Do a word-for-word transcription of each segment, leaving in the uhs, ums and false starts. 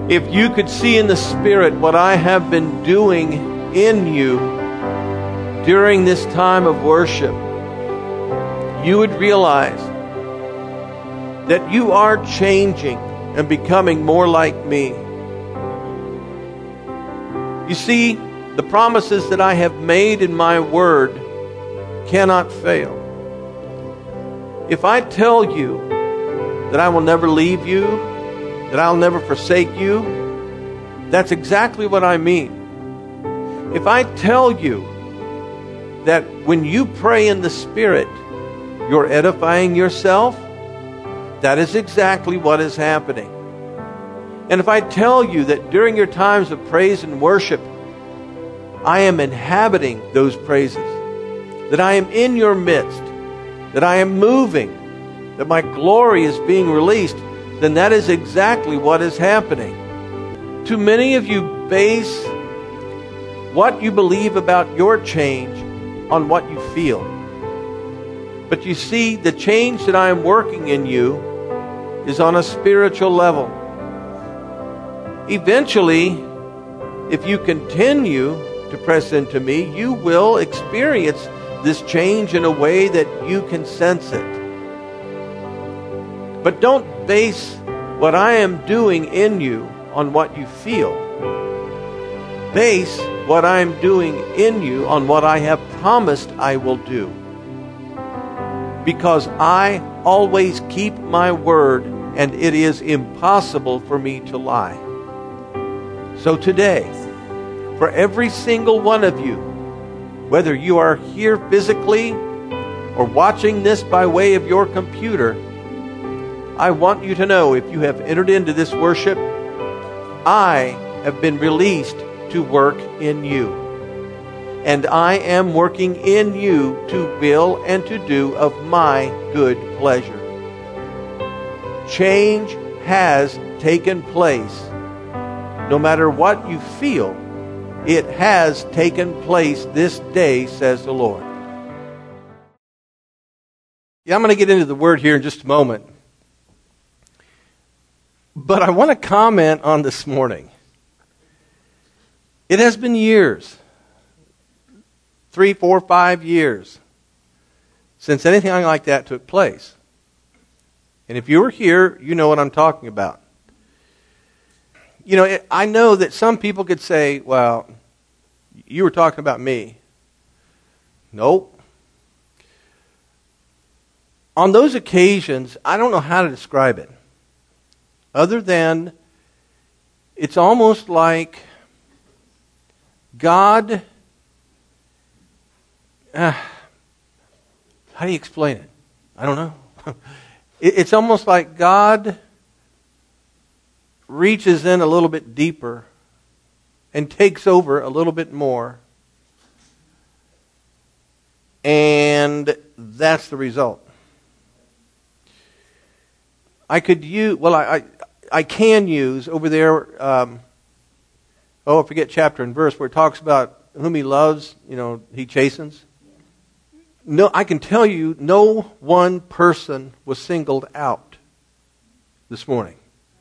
If you could see in the Spirit what I have been doing in you during this time of worship, you would realize that you are changing and becoming more like me. You see, the promises that I have made in my word cannot fail. If I tell you that I will never leave you, that I'll never forsake you, that's exactly what I mean. If I tell you that when you pray in the Spirit, you're edifying yourself, that is exactly what is happening. And if I tell you that during your times of praise and worship, I am inhabiting those praises, that I am in your midst, that I am moving, that my glory is being released, then that is exactly what is happening. Too many of you base what you believe about your change on what you feel. But you see, the change that I am working in you is on a spiritual level. Eventually, if you continue to press into me, you will experience this change in a way that you can sense it. But don't base what I am doing in you on what you feel. Base what I am doing in you on what I have promised I will do. Because I always keep my word, and it is impossible for me to lie. So today, for every single one of you, whether you are here physically or watching this by way of your computer, I want you to know, if you have entered into this worship, I have been released to work in you. And I am working in you to will and to do of my good pleasure. Change has taken place. No matter what you feel, it has taken place this day, says the Lord. Yeah, I'm going to get into the word here in just a moment. But I want to comment on this morning. It has been years, three, four, five years, since anything like that took place. And if you were here, you know what I'm talking about. You know, it, I know that some people could say, well, you were talking about me. Nope. On those occasions, I don't know how to describe it. Other than, it's almost like God, uh, how do you explain it? I don't know. it, it's almost like God reaches in a little bit deeper and takes over a little bit more. And that's the result. I could use, well, I, I, I can use over there, um, oh, I forget chapter and verse, where it talks about whom he loves, you know, he chastens. No, I can tell you, no one person was singled out this morning.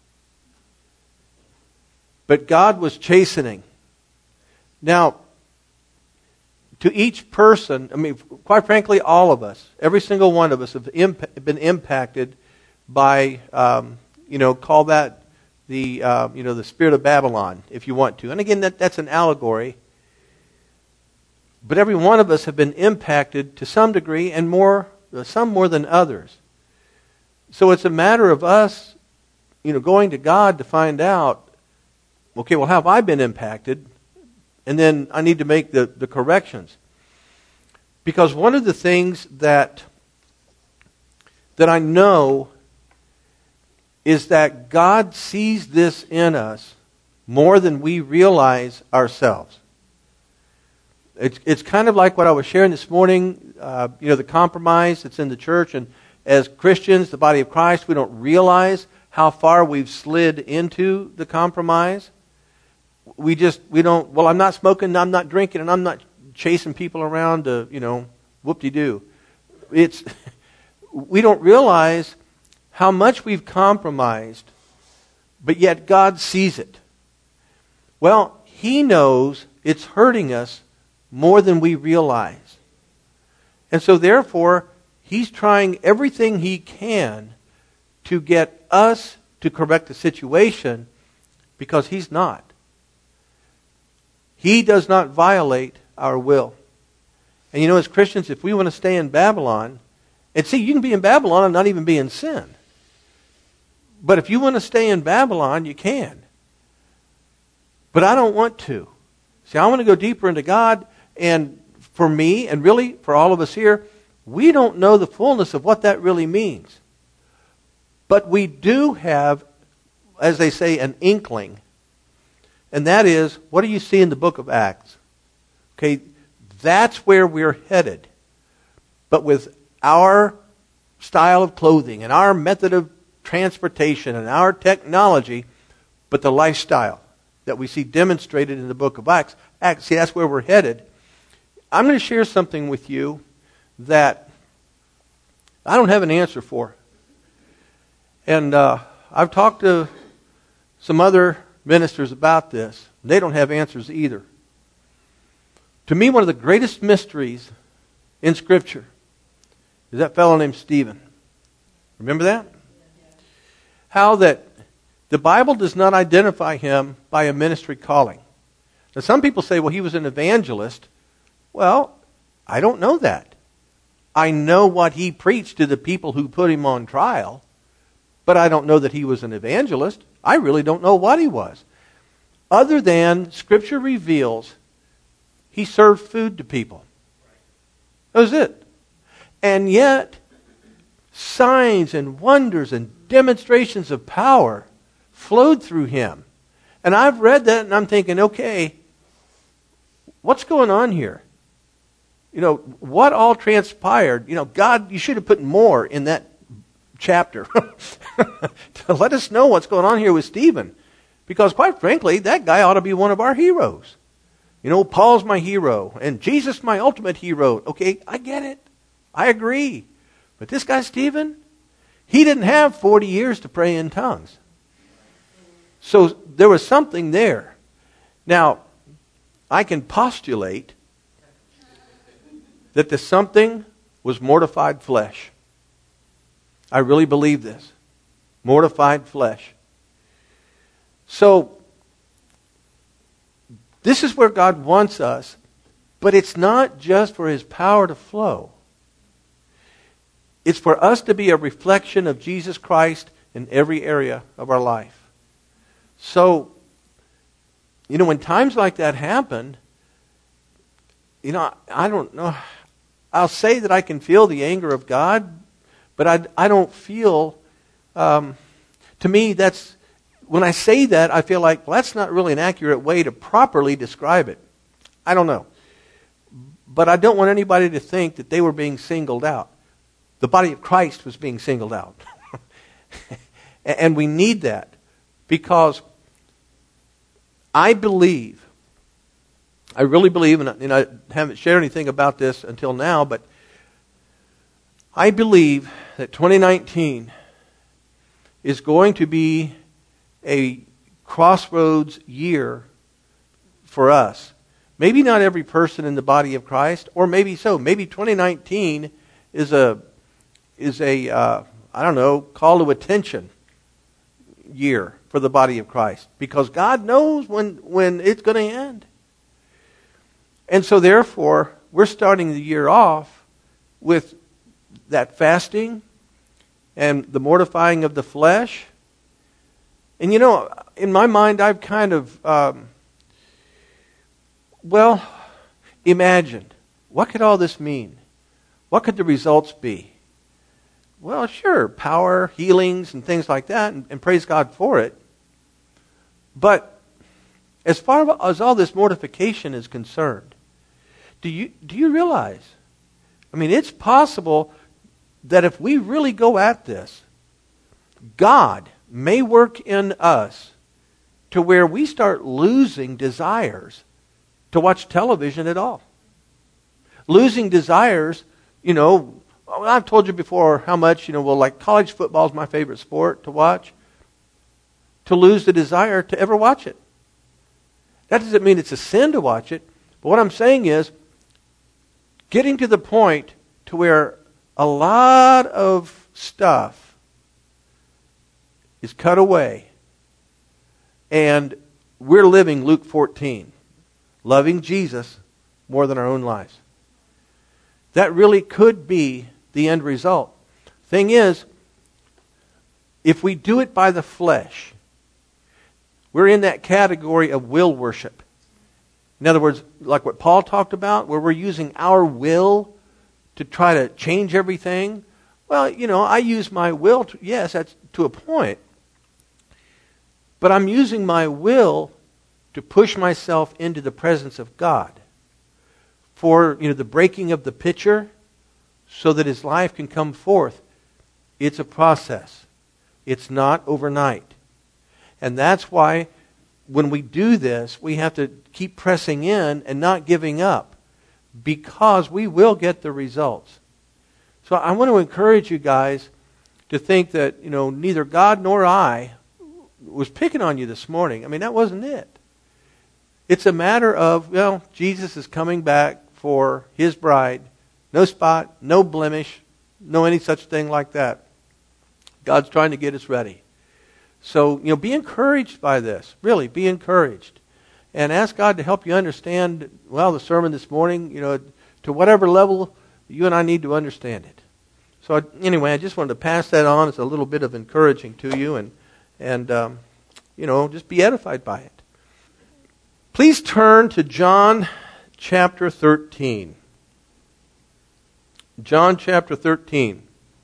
But God was chastening. Now, to each person, I mean, quite frankly, all of us, every single one of us have imp- been impacted by, um, you know, call that the, uh, you know, the spirit of Babylon, if you want to. And again, that, that's an allegory. But every one of us have been impacted to some degree, and more, some more than others. So it's a matter of us, you know, going to God to find out, okay, well, how have I been impacted? And then I need to make the, the corrections. Because one of the things that that I know is that God sees this in us more than we realize ourselves. It's it's kind of like what I was sharing this morning, uh, you know, the compromise that's in the church. And as Christians, the body of Christ, we don't realize how far we've slid into the compromise. We just, we don't, well, I'm not smoking, I'm not drinking, and I'm not chasing people around to, you know, whoop-de-doo. It's, we don't realize how much we've compromised but yet God sees it. Well, He knows it's hurting us more than we realize. And so therefore, He's trying everything He can to get us to correct the situation, because He's not. He does not violate our will. And you know, as Christians, if we want to stay in Babylon, and see, you can be in Babylon and not even be in sin. But if you want to stay in Babylon, you can. But I don't want to. See, I want to go deeper into God, and for me, and really for all of us here, we don't know the fullness of what that really means. But we do have, as they say, an inkling. And that is, what do you see in the book of Acts? Okay, that's where we're headed. But with our style of clothing and our method of transportation and our technology, but the lifestyle that we see demonstrated in the book of Acts, Acts, see, that's where we're headed. I'm going to share something with you that I don't have an answer for. And uh, I've talked to some other ministers about this. They don't have answers either. To me, one of the greatest mysteries in Scripture is that fellow named Stephen. Remember that? How that the Bible does not identify him by a ministry calling. Now, some people say, well, he was an evangelist. Well, I don't know that. I know what he preached to the people who put him on trial, but I don't know that he was an evangelist. I really don't know what he was. Other than Scripture reveals he served food to people. That was it. And yet, signs and wonders and demonstrations of power flowed through him. And I've read that and I'm thinking, okay, what's going on here? You know, what all transpired? You know, God, you should have put more in that chapter to let us know what's going on here with Stephen. Because quite frankly, that guy ought to be one of our heroes. You know, Paul's my hero and Jesus my ultimate hero. Okay, I get it. I agree. But this guy Stephen, he didn't have forty years to pray in tongues. So there was something there. Now, I can postulate that the something was mortified flesh. I really believe this. Mortified flesh. So, this is where God wants us, but it's not just for His power to flow. It's for us to be a reflection of Jesus Christ in every area of our life. So, you know, when times like that happen, you know, I don't know. I'll say that I can feel the anger of God, but I, I don't feel, um, to me, that's, when I say that, I feel like, well, that's not really an accurate way to properly describe it. I don't know. But I don't want anybody to think that they were being singled out. The body of Christ was being singled out. And we need that because I believe, I really believe, and, and I haven't shared anything about this until now, but I believe that twenty nineteen is going to be a crossroads year for us. Maybe not every person in the body of Christ, or maybe so. Maybe twenty nineteen is a is a uh, I don't know, call to attention year for the body of Christ, because God knows when when it's going to end. And so therefore, we're starting the year off with that fasting and the mortifying of the flesh. And you know, in my mind, I've kind of, um, well, imagined, what could all this mean? What could the results be? Well, sure, power, healings, and things like that, and, and praise God for it. But as far as all this mortification is concerned, do you do you realize, I mean, it's possible that if we really go at this, God may work in us to where we start losing desires to watch television at all. Losing desires, you know, I've told you before how much, you know, well, like college football is my favorite sport to watch. to lose the desire to ever watch it. That doesn't mean it's a sin to watch it. But what I'm saying is, getting to the point to where a lot of stuff is cut away, and we're living Luke fourteen, loving Jesus more than our own lives. That really could be the end result. Thing is, if we do it by the flesh, we're in that category of will worship. In other words, like what Paul talked about, where we're using our will to try to change everything. Well, you know, I use my will to, yes, that's to a point. But I'm using my will to push myself into the presence of God for, you know, the breaking of the pitcher so that his life can come forth. It's a process. It's not overnight. And that's why when we do this, we have to keep pressing in and not giving up, because we will get the results. So I want to encourage you guys to think that, you know, neither God nor I was picking on you this morning. I mean, that wasn't it. It's a matter of, well, Jesus is coming back for his bride. No spot, no blemish, no any such thing like that. God's trying to get us ready. So, you know, be encouraged by this. Really, be encouraged. And ask God to help you understand, well, the sermon this morning, you know, to whatever level you and I need to understand it. So, anyway, I just wanted to pass that on as a little bit of encouraging to you, and, and um, you know, just be edified by it. Please turn to John chapter thirteen. John chapter thirteen.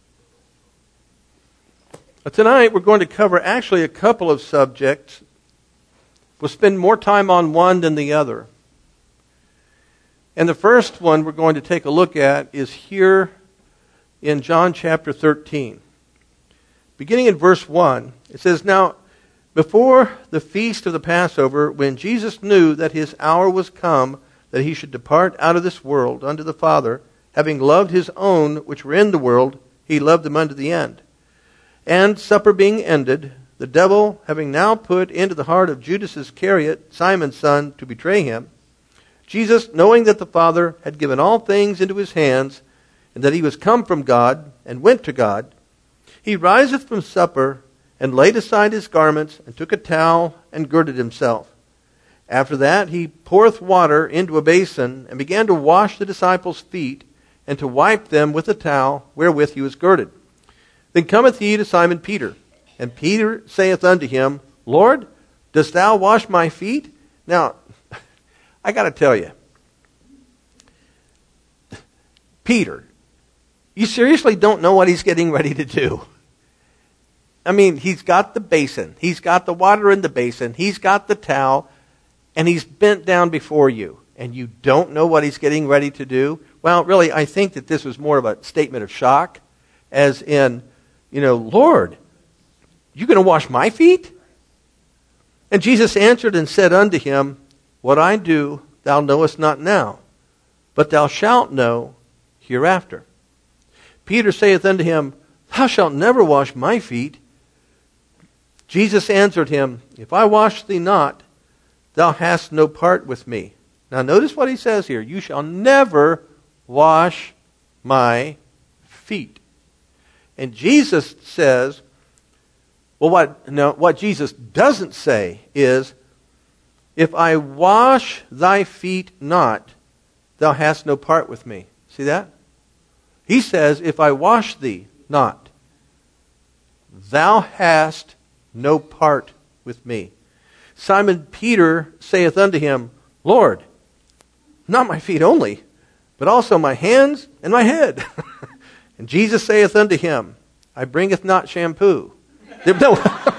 Tonight we're going to cover actually a couple of subjects. We'll spend more time on one than the other. And the first one we're going to take a look at is here in John chapter thirteen. Beginning in verse one, it says, "Now, before the feast of the Passover, when Jesus knew that his hour was come, that he should depart out of this world unto the Father, having loved his own which were in the world, he loved them unto the end. And supper being ended, the devil having now put into the heart of Judas Iscariot, Simon's son, to betray him, Jesus, knowing that the Father had given all things into his hands, and that he was come from God, and went to God, he riseth from supper, and laid aside his garments, and took a towel, and girded himself. After that he poureth water into a basin, and began to wash the disciples' feet, and to wipe them with the towel wherewith he was girded. Then cometh he to Simon Peter, and Peter saith unto him, Lord, dost thou wash my feet? Now, I got to tell you, Peter, you seriously don't know what he's getting ready to do. I mean, he's got the basin, he's got the water in the basin, he's got the towel, and he's bent down before you, and you don't know what he's getting ready to do? Well, really, I think that this was more of a statement of shock, as in, you know, Lord, you going to wash my feet? And Jesus answered and said unto him, What I do thou knowest not now, but thou shalt know hereafter. Peter saith unto him, Thou shalt never wash my feet. Jesus answered him, If I wash thee not, thou hast no part with me. Now notice what he says here. You shall never wash my feet. And Jesus says, well, what, no, what Jesus doesn't say is, if I wash thy feet not, thou hast no part with me. See that? He says, if I wash thee not, thou hast no part with me. Simon Peter saith unto him, Lord, not my feet only, but also my hands and my head. And Jesus saith unto him, I bringeth not shampoo. No,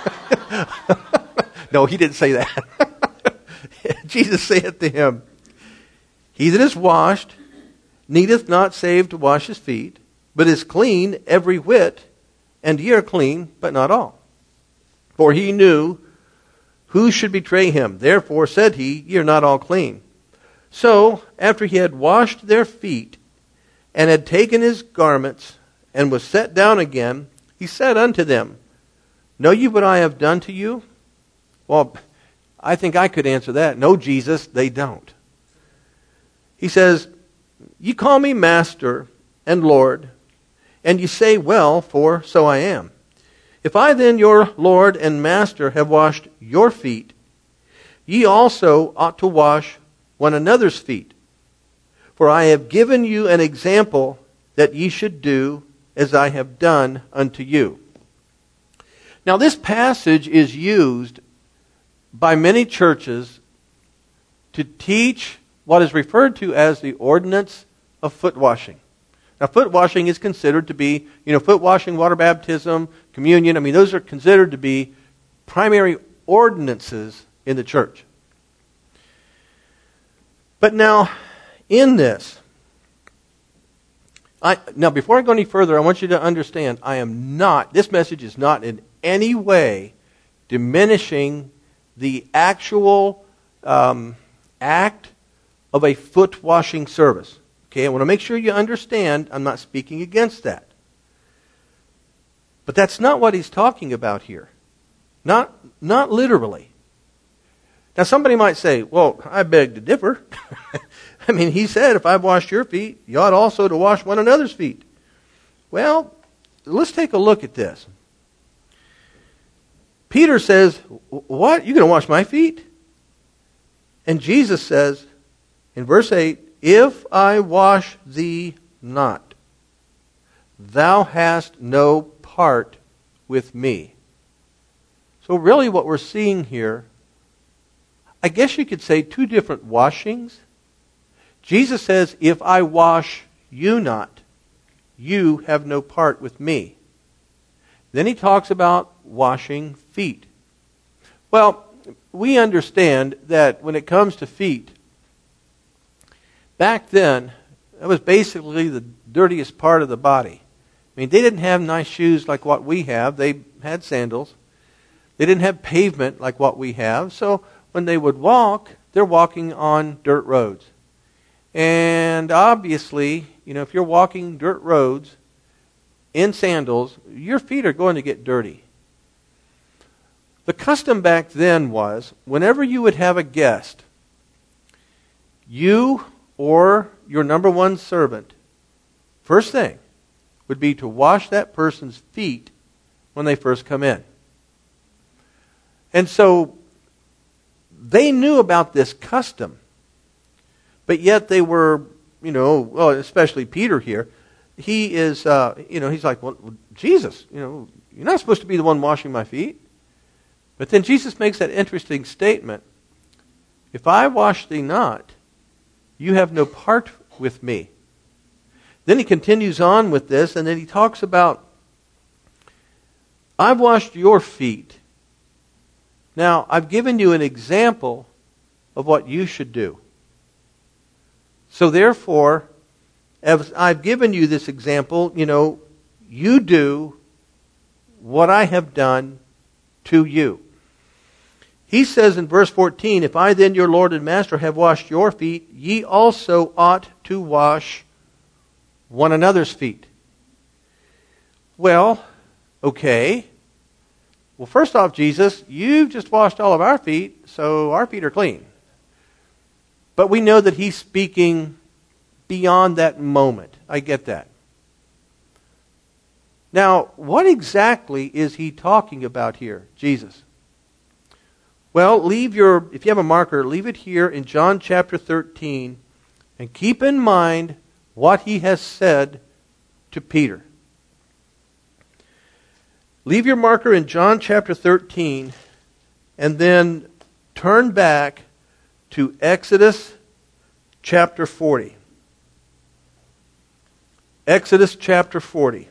no, he didn't say that. Jesus saith to him, He that is washed needeth not save to wash his feet, but is clean every whit, and ye are clean, but not all. For he knew who should betray him. Therefore said he, Ye are not all clean. So, after he had washed their feet, and had taken his garments, and was set down again, he said unto them, Know ye what I have done to you? Well, I think I could answer that. No, Jesus, they don't. He says, you call me Master and Lord, and you say, well, for so I am. If I then, your Lord and Master, have washed your feet, ye also ought to wash one another's feet. For I have given you an example that ye should do as I have done unto you. Now this passage is used by many churches to teach what is referred to as the ordinance of foot washing. Now foot washing is considered to be, you know, foot washing, water baptism, communion. I mean, those are considered to be primary ordinances in the church. But now, in this, I, now before I go any further, I want you to understand, I am not, this message is not in any way diminishing the actual um, act of a foot washing service. Okay, I want to make sure you understand I'm not speaking against that. But that's not what he's talking about here. Not, not literally. Now somebody might say, well, I beg to differ. I mean, he said, if I've washed your feet, you ought also to wash one another's feet. Well, let's take a look at this. Peter says, what? You're going to wash my feet? And Jesus says, in verse eight, if I wash thee not, thou hast no part with me. So really what we're seeing here, I guess you could say two different washings. Jesus says, if I wash you not, you have no part with me. Then he talks about washing feet. Well, we understand that when it comes to feet, back then, that was basically the dirtiest part of the body. I mean, they didn't have nice shoes like what we have. They had sandals. They didn't have pavement like what we have. So when they would walk, they're walking on dirt roads. And obviously, you know, if you're walking dirt roads in sandals, your feet are going to get dirty. The custom back then was, whenever you would have a guest, you or your number one servant, first thing would be to wash that person's feet when they first come in. And so they knew about this custom, but yet they were, you know, well, especially Peter here, he is, uh, you know, he's like, well, Jesus, you know, you're not supposed to be the one washing my feet. But then Jesus makes that interesting statement, if I wash thee not, you have no part with me. Then he continues on with this, and then he talks about, I've washed your feet. Now, I've given you an example of what you should do. So therefore, as I've given you this example, you know, you do what I have done to you. He says in verse fourteen, if I then, your Lord and Master, have washed your feet, ye also ought to wash one another's feet. Well, okay. Well, first off, Jesus, you've just washed all of our feet, so our feet are clean. But we know that he's speaking beyond that moment. I get that. Now, what exactly is he talking about here, Jesus? Well, leave your, if you have a marker, leave it here in John chapter thirteen, and keep in mind what he has said to Peter. Leave your marker in John chapter thirteen, and then turn back to Exodus chapter forty. Exodus chapter forty.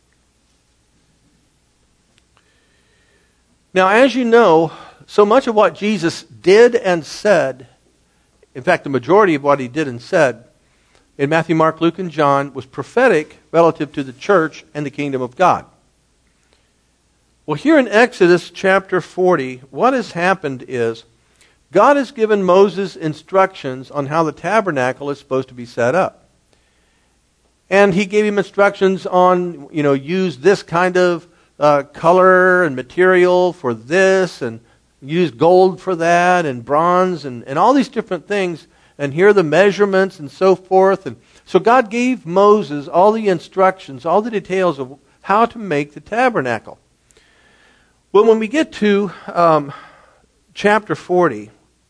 Now, as you know, so much of what Jesus did and said, in fact, the majority of what he did and said in Matthew, Mark, Luke, and John was prophetic relative to the church and the kingdom of God. Well, here in Exodus chapter forty, what has happened is God has given Moses instructions on how the tabernacle is supposed to be set up. And he gave him instructions on, you know, use this kind of uh, color and material for this, and use gold for that and bronze and, and all these different things. And here are the measurements and so forth. And so God gave Moses all the instructions, all the details of how to make the tabernacle. Well, when we get to um, chapter forty,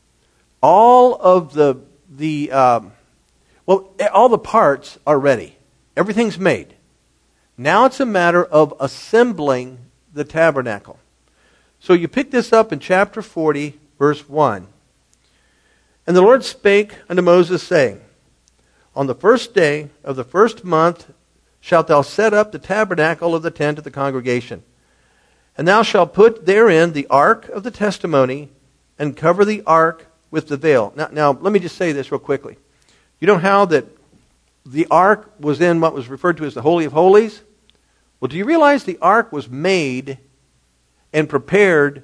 all of the the um, well, all the parts are ready. Everything's made. Now it's a matter of assembling the tabernacle. So you pick this up in chapter forty, verse one. And the Lord spake unto Moses, saying, On the first day of the first month shalt thou set up the tabernacle of the tent of the congregation. And thou shalt put therein the ark of the testimony, and cover the ark with the veil. Now, now let me just say this real quickly. You know how that the ark was in what was referred to as the Holy of Holies? Well, do you realize the ark was made and prepared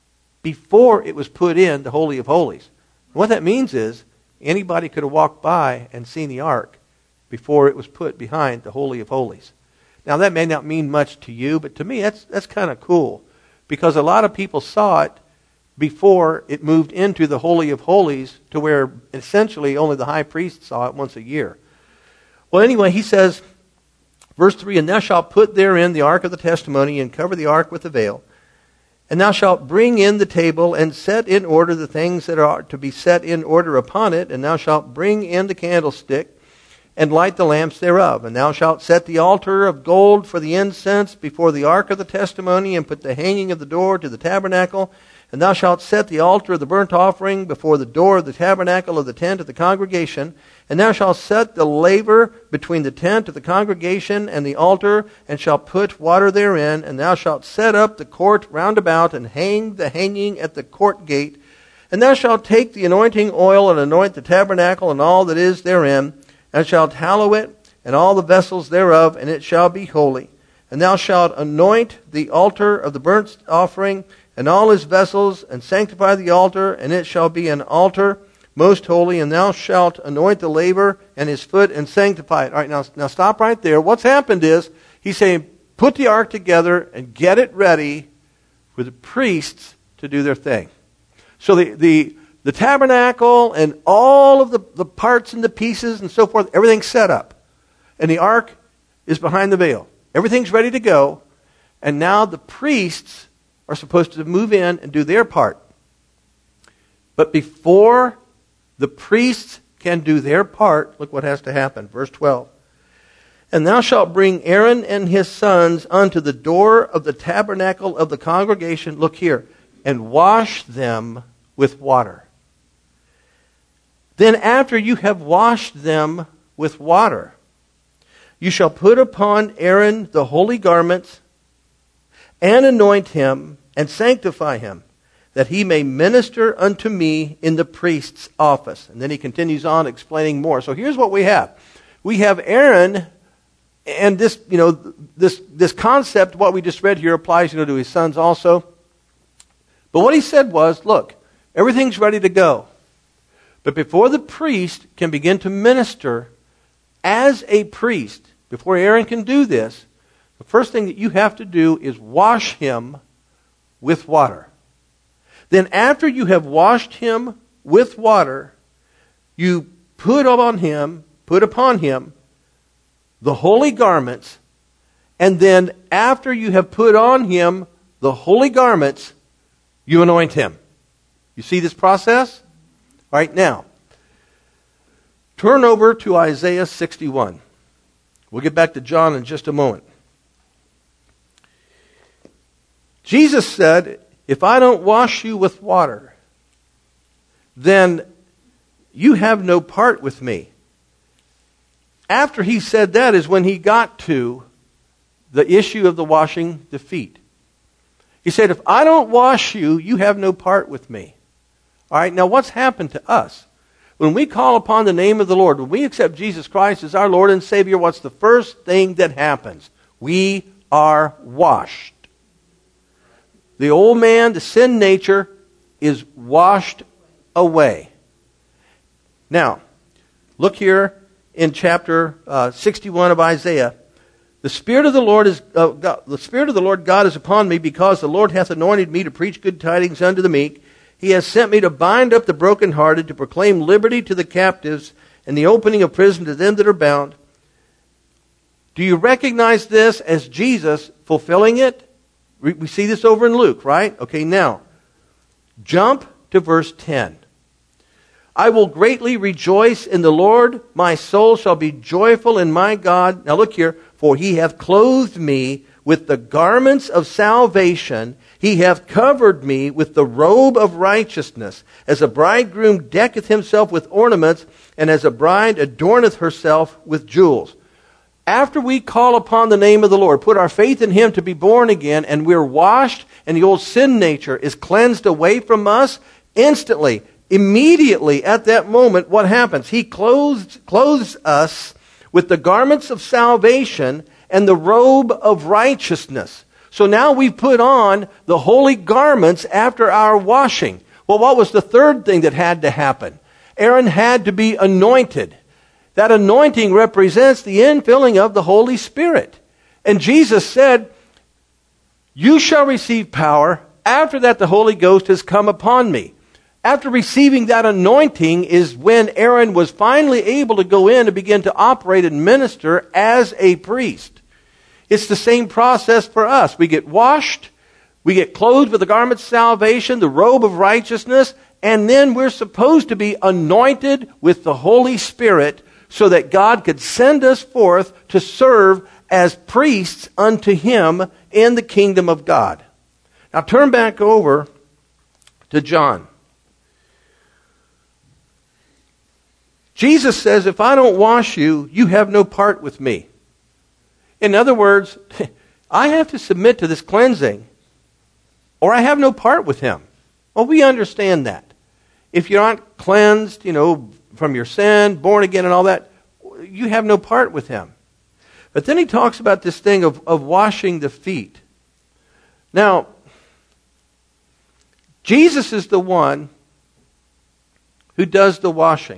before it was put in the Holy of Holies? And what that means is anybody could have walked by and seen the ark before it was put behind the Holy of Holies. Now, that may not mean much to you, but to me that's that's kind of cool, because a lot of people saw it before it moved into the Holy of Holies, to where essentially only the high priest saw it once a year. Well, anyway, he says, verse three, And thou shalt put therein the ark of the testimony, and cover the ark with the veil. And thou shalt bring in the table, and set in order the things that are to be set in order upon it. And thou shalt bring in the candlestick, and light the lamps thereof. And thou shalt set the altar of gold for the incense before the ark of the testimony, and put the hanging of the door to the tabernacle. And thou shalt set the altar of the burnt offering before the door of the tabernacle of the tent of the congregation. And thou shalt set the laver between the tent of the congregation and the altar, and shalt put water therein. And thou shalt set up the court round about, and hang the hanging at the court gate. And thou shalt take the anointing oil, and anoint the tabernacle and all that is therein, and shalt hallow it, and all the vessels thereof, and it shall be holy. And thou shalt anoint the altar of the burnt offering, and all his vessels, and sanctify the altar, and it shall be an altar most holy. And thou shalt anoint the laver and his foot, and sanctify it. All right, now, now stop right there. What's happened is, he's saying, put the ark together and get it ready for the priests to do their thing. So the the The tabernacle and all of the, the parts and the pieces and so forth, everything's set up. And the ark is behind the veil. Everything's ready to go. And now the priests are supposed to move in and do their part. But before the priests can do their part, look what has to happen. Verse twelve. And thou shalt bring Aaron and his sons unto the door of the tabernacle of the congregation, look here, and wash them with water. Then after you have washed them with water, you shall put upon Aaron the holy garments, and anoint him, and sanctify him, that he may minister unto me in the priest's office. And then he continues on explaining more. So here's what we have. We have Aaron, and this, you know, this this concept, what we just read here, applies, you know, to his sons also. But what he said was, look, everything's ready to go. But before the priest can begin to minister as a priest, before Aaron can do this, the first thing that you have to do is wash him with water. Then after you have washed him with water, you put upon him, put upon him the holy garments, and then after you have put on him the holy garments, you anoint him. You see this process? All right, now, turn over to Isaiah sixty-one. We'll get back to John in just a moment. Jesus said, if I don't wash you with water, then you have no part with me. After he said that is when he got to the issue of the washing the feet. He said, if I don't wash you, you have no part with me. All right, now what's happened to us? When we call upon the name of the Lord, when we accept Jesus Christ as our Lord and Savior, what's the first thing that happens? We are washed. The old man, the sin nature, is washed away. Now, look here in chapter uh, sixty-one of Isaiah. The Spirit of the Lord is uh, God, the Spirit of the Lord God is upon me, because the Lord hath anointed me to preach good tidings unto the meek. He has sent me to bind up the brokenhearted, to proclaim liberty to the captives, and the opening of prison to them that are bound. Do you recognize this as Jesus fulfilling it? We see this over in Luke, right? Okay, now, jump to verse ten. I will greatly rejoice in the Lord. My soul shall be joyful in my God. Now look here. For he hath clothed me with the garments of salvation. He hath covered me with the robe of righteousness. As a bridegroom decketh himself with ornaments, and as a bride adorneth herself with jewels. After we call upon the name of the Lord, put our faith in him to be born again, and we're washed, and the old sin nature is cleansed away from us, instantly, immediately at that moment, what happens? He clothes, clothes us with the garments of salvation and the robe of righteousness. So now we put on the holy garments after our washing. Well, what was the third thing that had to happen? Aaron had to be anointed. That anointing represents the infilling of the Holy Spirit. And Jesus said, you shall receive power. After that, the Holy Ghost has come upon me. After receiving that anointing is when Aaron was finally able to go in and begin to operate and minister as a priest. It's the same process for us. We get washed, we get clothed with the garment of salvation, the robe of righteousness, and then we're supposed to be anointed with the Holy Spirit so that God could send us forth to serve as priests unto him in the kingdom of God. Now turn back over to John. Jesus says, if I don't wash you, you have no part with me. In other words, I have to submit to this cleansing, or I have no part with him. Well, we understand that. If you're not cleansed, you know, from your sin, born again and all that, you have no part with him. But then he talks about this thing of, of washing the feet. Now, Jesus is the one who does the washing.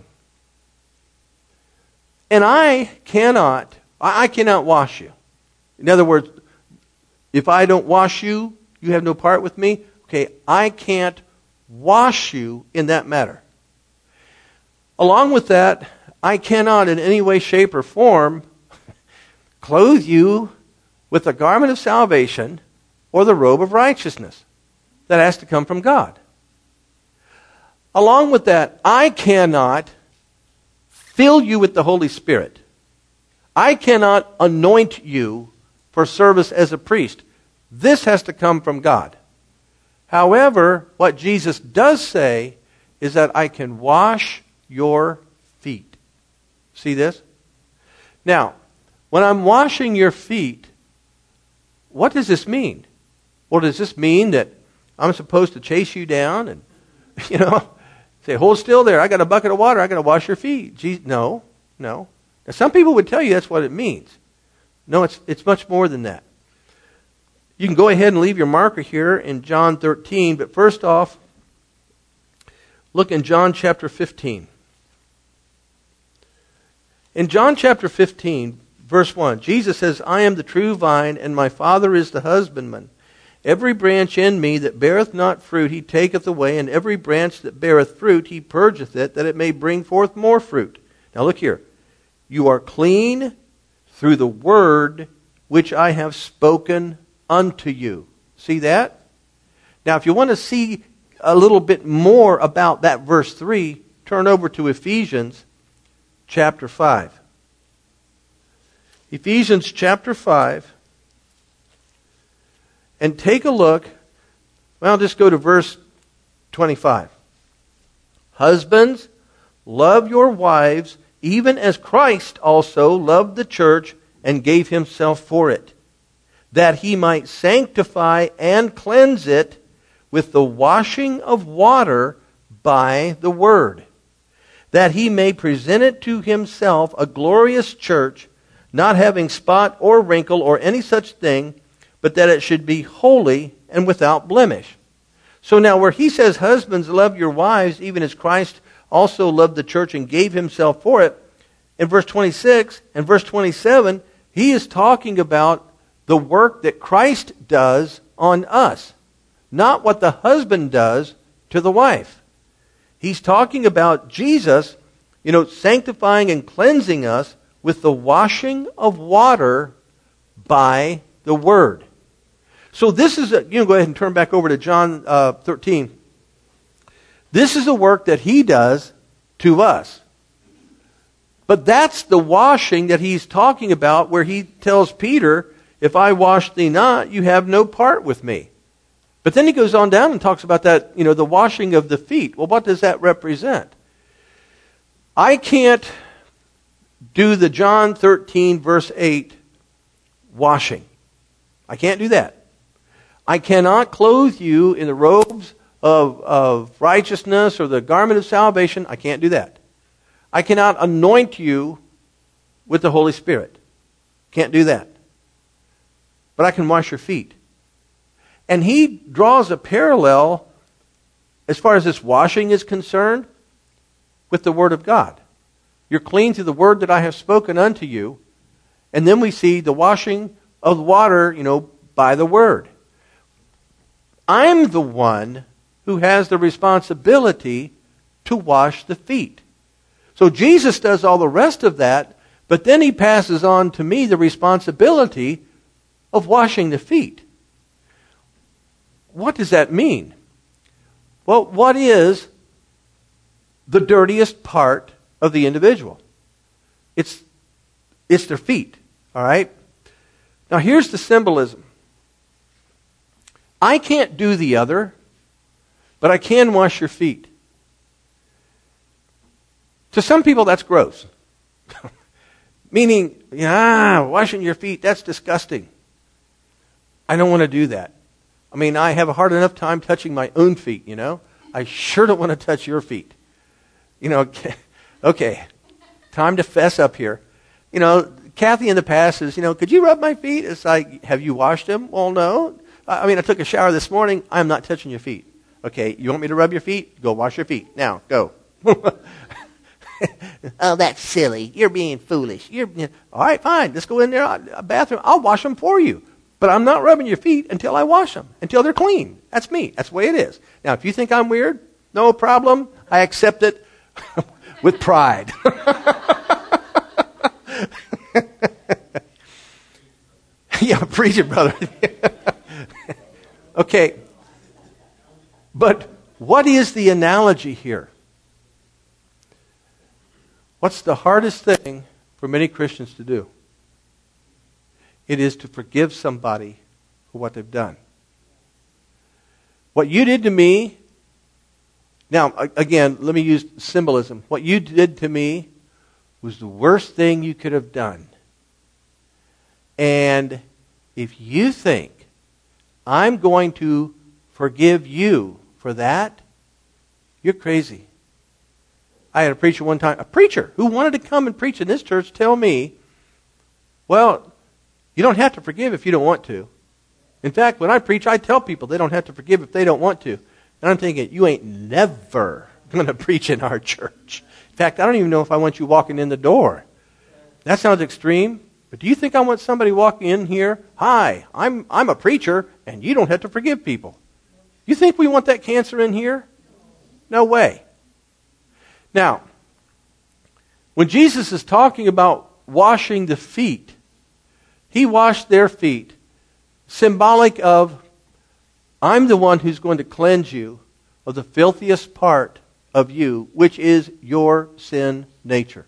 And I cannot, I cannot wash you. In other words, if I don't wash you, you have no part with me. Okay, I can't wash you in that matter. Along with that, I cannot in any way, shape, or form clothe you with the garment of salvation or the robe of righteousness. That has to come from God. Along with that, I cannot fill you with the Holy Spirit. I cannot anoint you for service as a priest. This has to come from God. However, what Jesus does say is that I can wash your feet. See this? Now, when I'm washing your feet, what does this mean? Well, does this mean that I'm supposed to chase you down and, you know, say, hold still there, I got a bucket of water, I got to wash your feet? Gee, no, no. Now, some people would tell you that's what it means. No, it's it's much more than that. You can go ahead and leave your marker here in John thirteen, but first off, look in John chapter fifteen. In John chapter fifteen, verse one, Jesus says, I am the true vine, and my Father is the husbandman. Every branch in me that beareth not fruit, he taketh away, and every branch that beareth fruit, he purgeth it, that it may bring forth more fruit. Now look here. You are clean through the word which I have spoken unto you. See that? Now if you want to see a little bit more about that verse three, turn over to Ephesians chapter five. Ephesians chapter five. And take a look. Well, just go to verse twenty-five. Husbands, love your wives, even as Christ also loved the church and gave himself for it, that he might sanctify and cleanse it with the washing of water by the word, that he may present it to himself a glorious church, not having spot or wrinkle or any such thing, but that it should be holy and without blemish. So now where he says, husbands, love your wives, even as Christ also loved the church and gave himself for it, in verse twenty-six and verse twenty-seven, he is talking about the work that Christ does on us. Not what the husband does to the wife. He's talking about Jesus, you know, sanctifying and cleansing us with the washing of water by the Word. So this is, a, you know, go ahead and turn back over to John uh, thirteen. This is a work that He does to us. But that's the washing that He's talking about, where He tells Peter, if I wash thee not, you have no part with me. But then He goes on down and talks about that, you know, the washing of the feet. Well, what does that represent? I can't do the John thirteen verse eight washing. I can't do that. I cannot clothe you in the robes of, of righteousness or the garment of salvation. I can't do that. I cannot anoint you with the Holy Spirit. Can't do that. But I can wash your feet. And he draws a parallel, as far as this washing is concerned, with the Word of God. You're clean through the Word that I have spoken unto you. And then we see the washing of water, you know, by the Word. I'm the one who has the responsibility to wash the feet. So Jesus does all the rest of that, but then He passes on to me the responsibility of washing the feet. What does that mean? Well, what is the dirtiest part of the individual? It's, it's their feet, all right? Now here's the symbolism. I can't do the other, but I can wash your feet. To some people, that's gross. Meaning, yeah, washing your feet, that's disgusting. I don't want to do that. I mean, I have a hard enough time touching my own feet, you know. I sure don't want to touch your feet. You know, okay, time to fess up here. You know, Kathy in the past says, you know, could you rub my feet? It's like, have you washed them? Well, no. I mean, I took a shower this morning. I'm not touching your feet. Okay, you want me to rub your feet? Go wash your feet. Now, go. Oh, that's silly. You're being foolish. You're all right, fine. Let's go in there, a bathroom. I'll wash them for you. But I'm not rubbing your feet until I wash them, until they're clean. That's me. That's the way it is. Now, if you think I'm weird, no problem. I accept it with pride. Yeah, preach it, brother. Okay. But what is the analogy here? What's the hardest thing for many Christians to do? It is to forgive somebody for what they've done. What you did to me, now, again, let me use symbolism. What you did to me was the worst thing you could have done. And if you think I'm going to forgive you for that, you're crazy. I had a preacher one time, a preacher who wanted to come and preach in this church, tell me, well, you don't have to forgive if you don't want to. In fact, when I preach, I tell people they don't have to forgive if they don't want to. And I'm thinking, you ain't never going to preach in our church. In fact, I don't even know if I want you walking in the door. That sounds extreme. But do you think I want somebody walking in here? Hi, I'm I'm a preacher, and you don't have to forgive people. You think we want that cancer in here? No way. Now, when Jesus is talking about washing the feet, He washed their feet, symbolic of, I'm the one who's going to cleanse you of the filthiest part of you, which is your sin nature.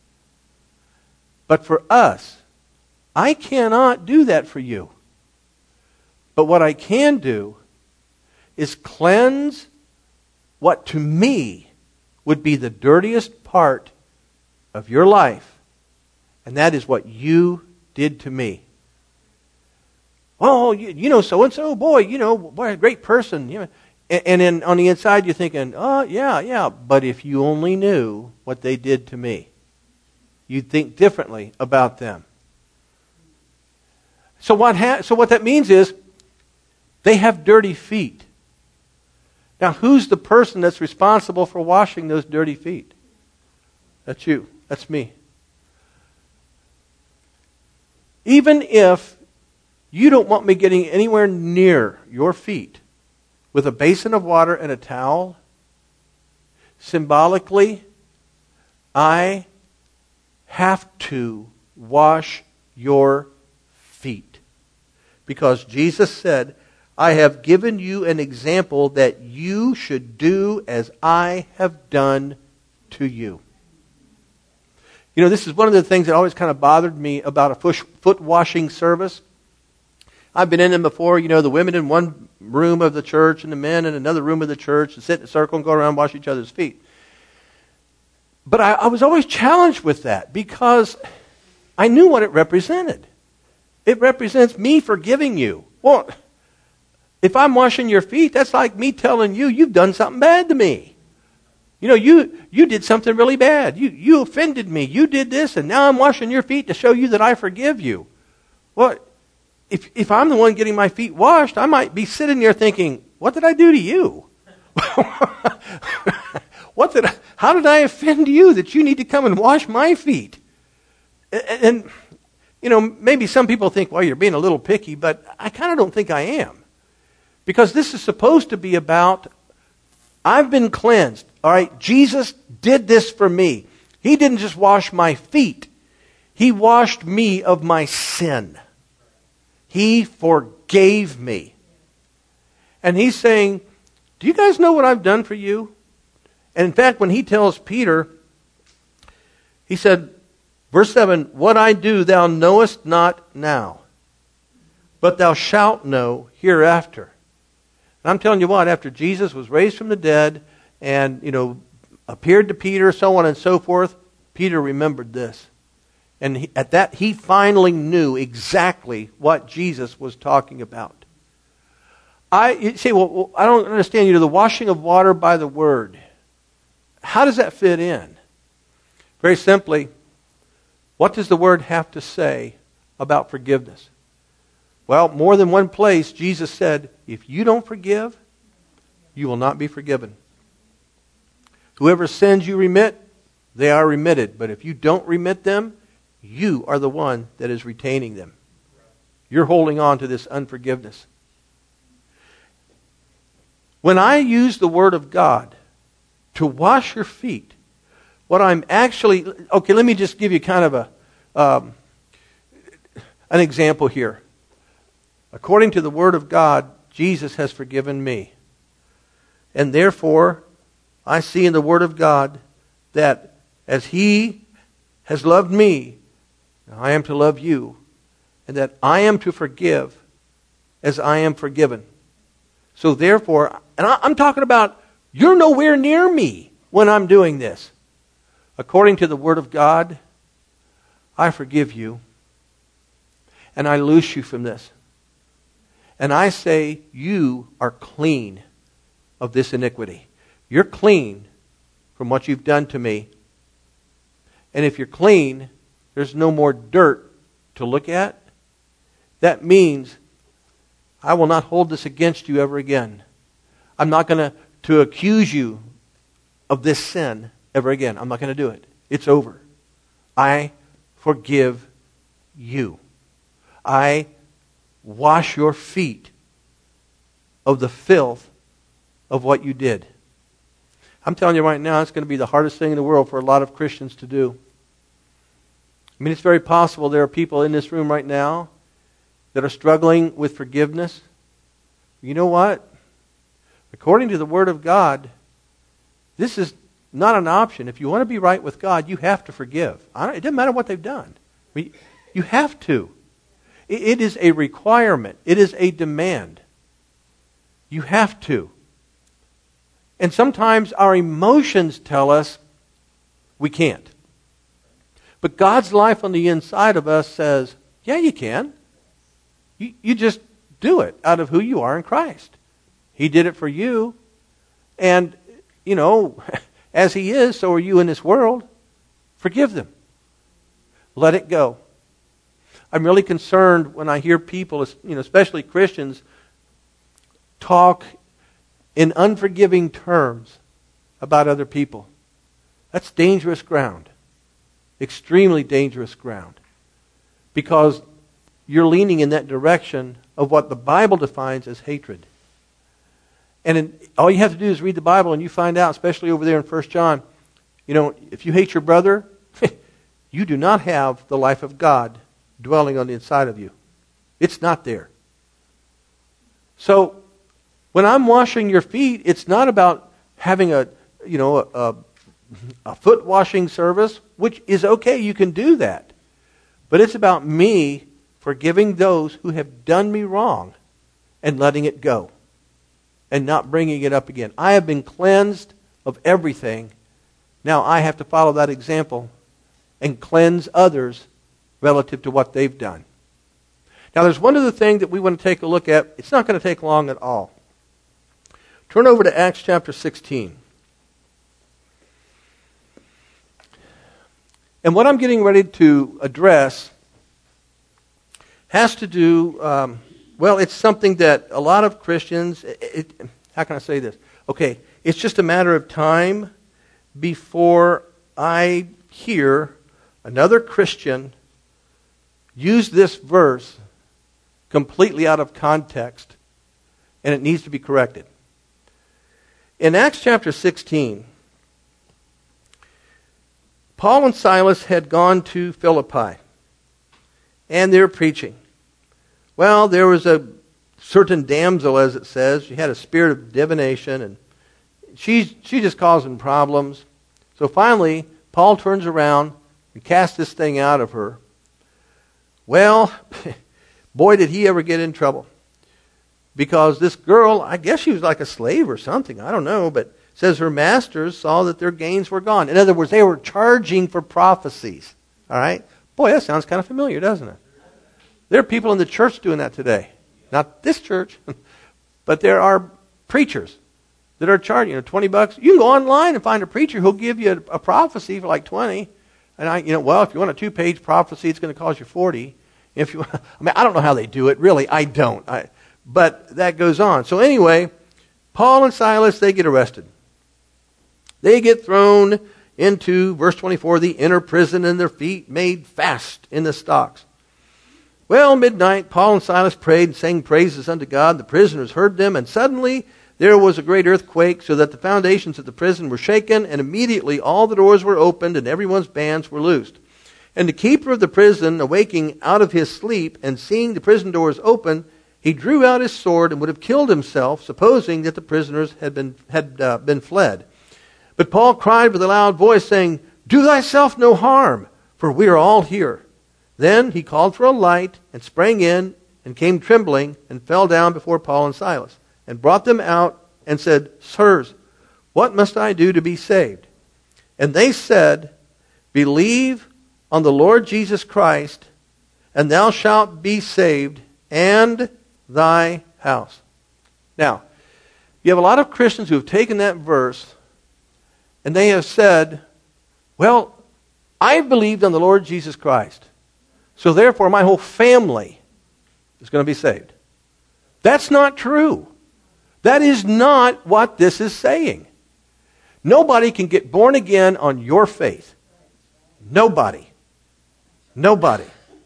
But for us, I cannot do that for you. But what I can do is cleanse what to me would be the dirtiest part of your life. And that is what you did to me. Oh, you, you know so-and-so, boy, you know, boy, a great person. You know. And, and then on the inside you're thinking, oh, yeah, yeah. But if you only knew what they did to me, you'd think differently about them. So what, ha- so what that means is they have dirty feet. Now, who's the person that's responsible for washing those dirty feet? That's you. That's me. Even if you don't want me getting anywhere near your feet, with a basin of water and a towel. Symbolically, I have to wash your feet. Because Jesus said, I have given you an example that you should do as I have done to you. You know, this is one of the things that always kind of bothered me about a foot washing service. I've been in them before, you know, the women in one room of the church and the men in another room of the church and sit in a circle and go around and wash each other's feet. But I, I was always challenged with that because I knew what it represented. It represents me forgiving you. Well, if I'm washing your feet, that's like me telling you, you've done something bad to me. You know, you you did something really bad. You you offended me. You did this, and now I'm washing your feet to show you that I forgive you. Well, if if I'm the one getting my feet washed, I might be sitting there thinking, what did I do to you? What did I, how did I offend you that you need to come and wash my feet? And, and you know, maybe some people think, well, you're being a little picky, but I kind of don't think I am. Because this is supposed to be about, I've been cleansed. All right, Jesus did this for me. He didn't just wash my feet. He washed me of my sin. He forgave me. And he's saying, do you guys know what I've done for you? And in fact, when he tells Peter, he said, verse seven, what I do thou knowest not now, but thou shalt know hereafter. And I'm telling you what, after Jesus was raised from the dead and, you know, appeared to Peter, so on and so forth, Peter remembered this. And he, at that, he finally knew exactly what Jesus was talking about. I you say, well, I don't understand, you know, the washing of water by the word. How does that fit in? Very simply, what does the word have to say about forgiveness? Well, more than one place, Jesus said, if you don't forgive, you will not be forgiven. Whoever sins you remit, they are remitted. But if you don't remit them, you are the one that is retaining them. You're holding on to this unforgiveness. When I use the Word of God to wash your feet, what I'm actually... Okay, let me just give you kind of a um, an example here. According to the Word of God, Jesus has forgiven me. And therefore, I see in the Word of God that as He has loved me, I am to love you. And that I am to forgive as I am forgiven. So therefore, and I'm talking about, you're nowhere near me when I'm doing this. According to the Word of God, I forgive you. And I loose you from this. And I say, you are clean of this iniquity. You're clean from what you've done to me. And if you're clean, there's no more dirt to look at. That means I will not hold this against you ever again. I'm not going to to accuse you of this sin ever again. I'm not going to do it. It's over. I forgive you. I wash your feet of the filth of what you did. I'm telling you right now, it's going to be the hardest thing in the world for a lot of Christians to do. I mean, it's very possible there are people in this room right now that are struggling with forgiveness. You know what? According to the Word of God, this is not an option. If you want to be right with God, you have to forgive. I don't, it doesn't matter what they've done. I mean, you have to. It, it is a requirement. It is a demand. You have to. And sometimes our emotions tell us we can't. But God's life on the inside of us says, yeah, you can. You, you just do it out of who you are in Christ. He did it for you. And, you know, as He is, so are you in this world. Forgive them. Let it go. I'm really concerned when I hear people, you know, especially Christians, talk in unforgiving terms about other people. That's dangerous ground. Extremely dangerous ground. Because you're leaning in that direction of what the Bible defines as hatred. And in, all you have to do is read the Bible and you find out, especially over there in First John, you know, if you hate your brother, you do not have the life of God dwelling on the inside of you. It's not there. So, when I'm washing your feet, it's not about having a, you know, a, a, a foot washing service, which is okay, you can do that. But it's about me forgiving those who have done me wrong and letting it go and not bringing it up again. I have been cleansed of everything. Now I have to follow that example and cleanse others relative to what they've done. Now there's one other thing that we want to take a look at. It's not going to take long at all. Turn over to Acts chapter sixteen. And what I'm getting ready to address has to do, um, well, it's something that a lot of Christians, it, it, how can I say this? Okay, it's just a matter of time before I hear another Christian use this verse completely out of context, and it needs to be corrected. In Acts chapter sixteen, Paul and Silas had gone to Philippi, and they were preaching. Well, there was a certain damsel, as it says. She had a spirit of divination, and she, she just causing problems. So finally, Paul turns around and casts this thing out of her. Well, boy, did he ever get in trouble. Because this girl, I guess she was like a slave or something, I don't know, but it says her masters saw that their gains were gone. In other words, they were charging for prophecies. All right? Boy, that sounds kind of familiar, doesn't it? There are people in the church doing that today. Not this church, but there are preachers that are charging, you know, twenty bucks. You can go online and find a preacher who'll give you a, a prophecy for like twenty. And I, you know, well, if you want a two-page prophecy, it's going to cost you forty. If you, I mean, I don't know how they do it. Really, I don't. I, but that goes on. So anyway, Paul and Silas, they get arrested. They get thrown into, verse twenty-four, the inner prison, and their feet made fast in the stocks. Well, midnight, Paul and Silas prayed and sang praises unto God. The prisoners heard them, and suddenly there was a great earthquake, so that the foundations of the prison were shaken, and immediately all the doors were opened, and everyone's bands were loosed. And the keeper of the prison, awaking out of his sleep, and seeing the prison doors open, he drew out his sword and would have killed himself, supposing that the prisoners had been had uh, been fled. But Paul cried with a loud voice, saying, "Do thyself no harm, for we are all here." Then he called for a light, and sprang in, and came trembling, and fell down before Paul and Silas, and brought them out, and said, "Sirs, what must I do to be saved?" And they said, "Believe on the Lord Jesus Christ, and thou shalt be saved, and thy house." Now, you have a lot of Christians who have taken that verse, and they have said, well, I believed on the Lord Jesus Christ, so therefore my whole family is going to be saved. That's not true. That is not what this is saying. Nobody can get born again on your faith. Nobody. Nobody.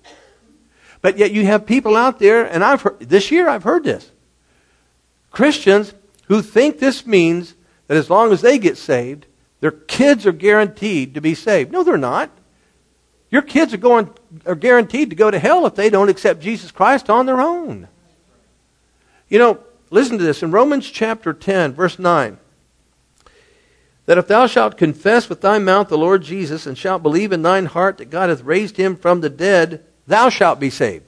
But yet you have people out there, and I've heard, this year I've heard this. Christians who think this means that as long as they get saved, their kids are guaranteed to be saved. No, they're not. Your kids are going are guaranteed to go to hell if they don't accept Jesus Christ on their own. You know, listen to this. In Romans chapter ten, verse nine. That if thou shalt confess with thy mouth the Lord Jesus, and shalt believe in thine heart that God hath raised him from the dead, thou shalt be saved.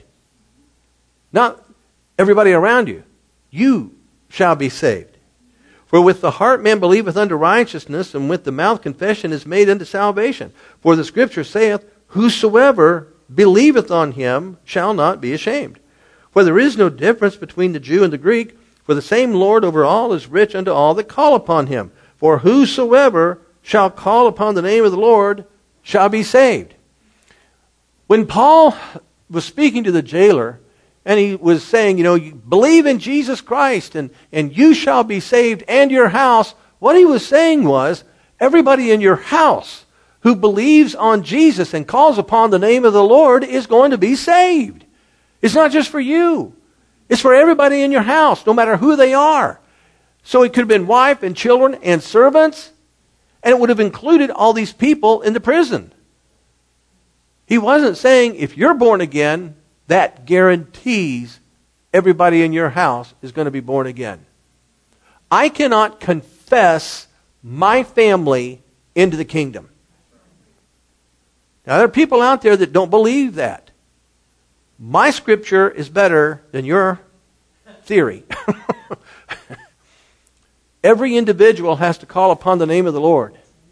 Not everybody around you. You shall be saved. For with the heart man believeth unto righteousness, and with the mouth confession is made unto salvation. For the Scripture saith, whosoever believeth on him shall not be ashamed. For there is no difference between the Jew and the Greek, for the same Lord over all is rich unto all that call upon him. For whosoever shall call upon the name of the Lord shall be saved. When Paul was speaking to the jailer, and he was saying, you know, you believe in Jesus Christ, and, and you shall be saved, and your house, what he was saying was, everybody in your house who believes on Jesus and calls upon the name of the Lord is going to be saved. It's not just for you. It's for everybody in your house, no matter who they are. So it could have been wife and children and servants, and it would have included all these people in the prison. He wasn't saying if you're born again, that guarantees everybody in your house is going to be born again. I cannot confess my family into the kingdom. Now, there are people out there that don't believe that. My scripture is better than your theory. Every individual has to call upon the name of the Lord.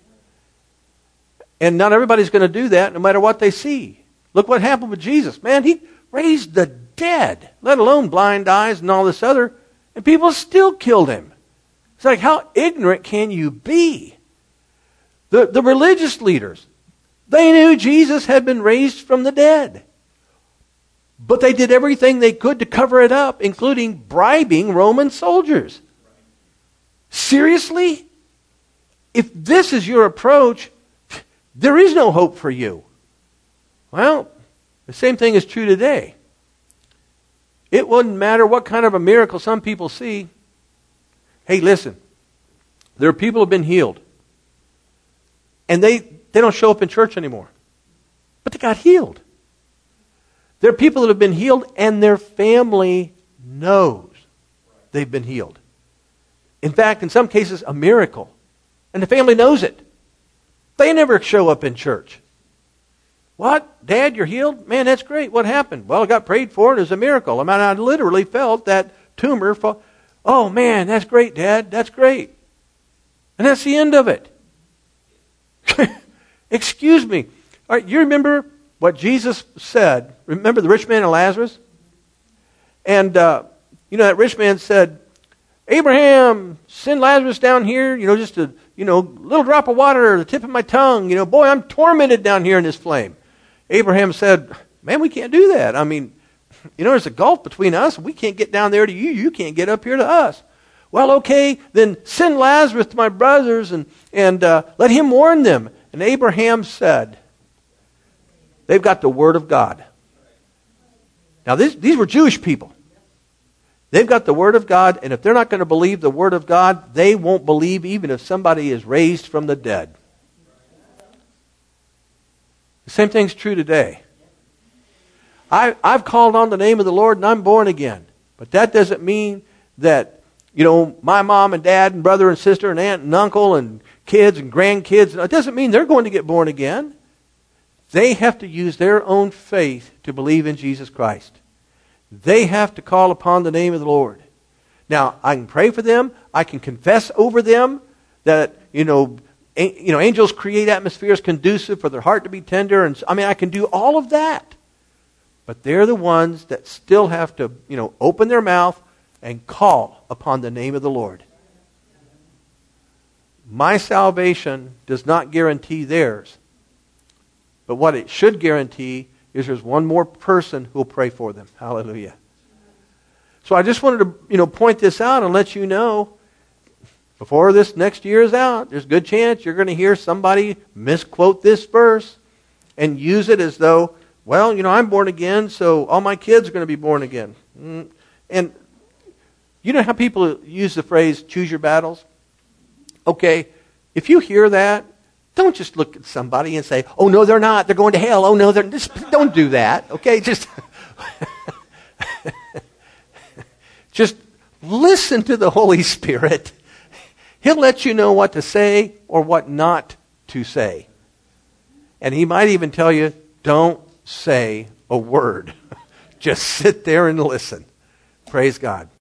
And not everybody's going to do that no matter what they see. Look what happened with Jesus. Man, he raised the dead, let alone blind eyes and all this other, and people still killed him. It's like, how ignorant can you be? The, the religious leaders, they knew Jesus had been raised from the dead. But they did everything they could to cover it up, including bribing Roman soldiers. Seriously? If this is your approach, there is no hope for you. Well, the same thing is true today. It wouldn't matter what kind of a miracle some people see. Hey, listen. There are people who have been healed. And they, they don't show up in church anymore. But they got healed. There are people that have been healed and their family knows they've been healed. In fact, in some cases, a miracle. And the family knows it. They never show up in church. What? Dad, you're healed? Man, that's great. What happened? Well, I got prayed for and it was a miracle. I mean, I literally felt that tumor fall. Oh, man, that's great, Dad. That's great. And that's the end of it. Excuse me. All right, you remember what Jesus said? Remember the rich man and Lazarus? And, uh, you know, that rich man said, Abraham, send Lazarus down here, you know, just a, you know, little drop of water, the tip of my tongue. You know, boy, I'm tormented down here in this flame. Abraham said, man, we can't do that. I mean, you know, there's a gulf between us. We can't get down there to you. You can't get up here to us. Well, okay, then send Lazarus to my brothers and, and uh, let him warn them. And Abraham said, they've got the word of God. Now, this, these were Jewish people. They've got the word of God, and if they're not going to believe the word of God, they won't believe even if somebody is raised from the dead. The same thing's true today. I, I've called on the name of the Lord and I'm born again. But that doesn't mean that, you know, my mom and dad and brother and sister and aunt and uncle and kids and grandkids, it doesn't mean they're going to get born again. They have to use their own faith to believe in Jesus Christ. They have to call upon the name of the Lord. Now, I can pray for them. I can confess over them that, you know, a, you know, angels create atmospheres conducive for their heart to be tender. And I mean, I can do all of that. But they're the ones that still have to, you know, open their mouth and call upon the name of the Lord. My salvation does not guarantee theirs. But what it should guarantee is there's one more person who will pray for them. Hallelujah. So I just wanted to, you know, point this out and let you know, before this next year is out, there's a good chance you're going to hear somebody misquote this verse and use it as though, well, you know, I'm born again, so all my kids are going to be born again. And you know how people use the phrase, choose your battles? Okay, if you hear that, don't just look at somebody and say, oh, no, they're not. They're going to hell. Oh, no, they're just don't do that. Okay, just just listen to the Holy Spirit. He'll let you know what to say or what not to say. And he might even tell you, don't say a word. Just sit there and listen. Praise God.